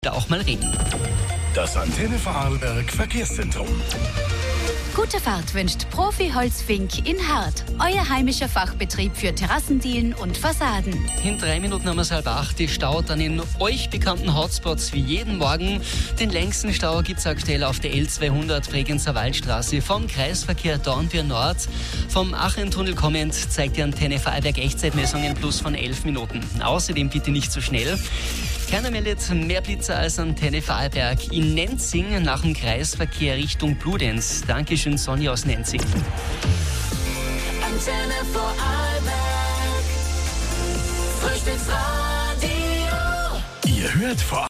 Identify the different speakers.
Speaker 1: Da auch mal Regen.
Speaker 2: Das Antenne Vorarlberg Verkehrszentrum.
Speaker 3: Gute Fahrt wünscht Profi Holzfink in Hart. Euer heimischer Fachbetrieb für Terrassendielen und Fassaden.
Speaker 1: In 3 Minuten haben wir es 7:30. Die Stau dann in euch bekannten Hotspots wie jeden Morgen. Den längsten Stau gibt es aktuell auf der L200 Bregenzer Waldstraße vom Kreisverkehr Dornbirn Nord. Vom Achentunnel kommend zeigt die Antenne Vorarlberg Echtzeitmessungen plus von 11 Minuten. Außerdem bitte nicht zu schnell. Keiner meldet mehr Blitzer als Antenne Vorarlberg. In Nenzing nach dem Kreisverkehr Richtung Bludenz. Dankeschön, Sonja aus Nenzing.
Speaker 4: Antenne Vorarlberg, Frühstücksradio.
Speaker 2: Ihr hört